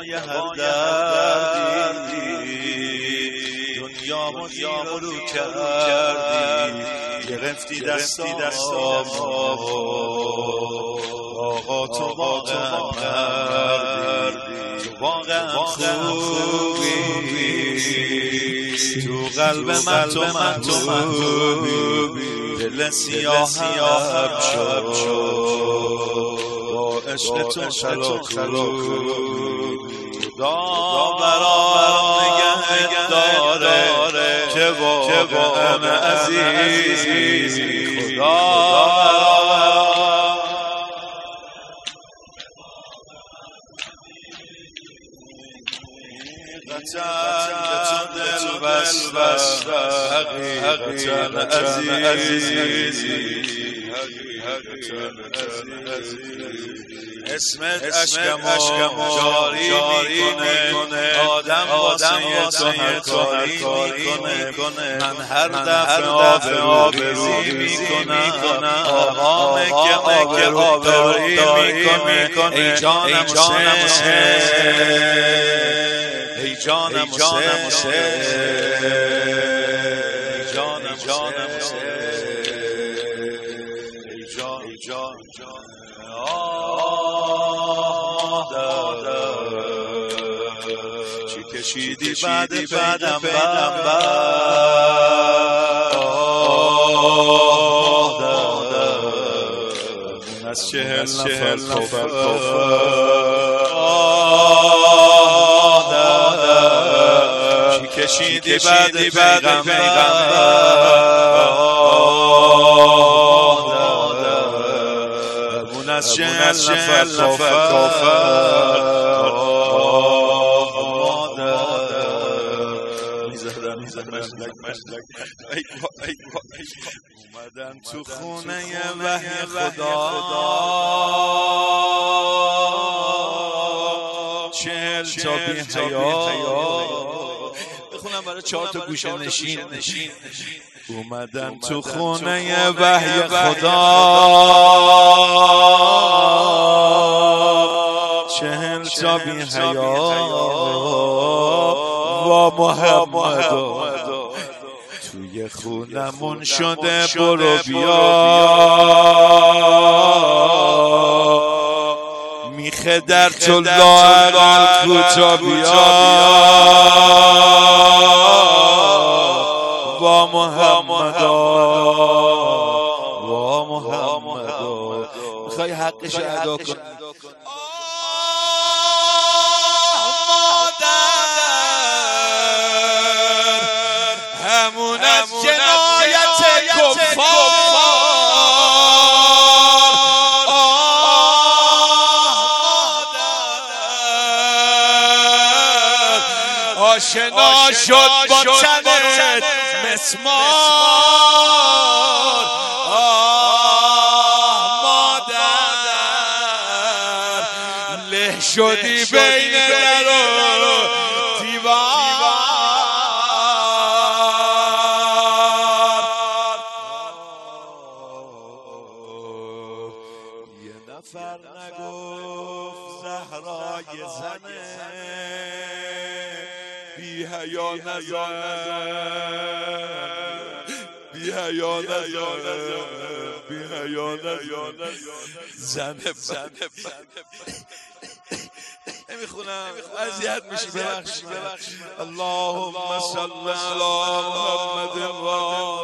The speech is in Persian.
دوای هر دردی دنیامو زیر رو کردی گرفتی دستامو آقا تو واقعا مردی تو واقعا خوبی تو قلب من تو محبوبی دل سیاهم شد با عشق تو خدا برام نگه داره که واقعا عزیزی خدا دل بست حقیقتا عزیزی اسمت عشقمو جاری میکنه آدم واسه تو هر کاری میکنه من هر دفعه آبروریزی میکنم آقامه که آبروداری میکنه ای جانم ای جانم چی کشیدی بعد پیغمبر اون از 40 نفر چی کشیدی بعد پیغمبر اون از 40 نفر کافر اومدن تو خونه وحی خدا 40 تا بی حیا بخونم برای 4 تا گوشه نشین اومدن تو خونه وحی خدا 40 تا بی حیا و محمد توی خونمون شده برو بیا میخه در تو لاغل کوتا بیا با محمد میخوای حقش ادا کن همون از جنایت کفار آشنا شد با تنت مسمار مادر له شدی بین در و دیوار یه نفر نگفت زهرای زنه بی حیا نزن زنه نمیخونم اذیت میشی ببخشید اللهم صل علی محمد و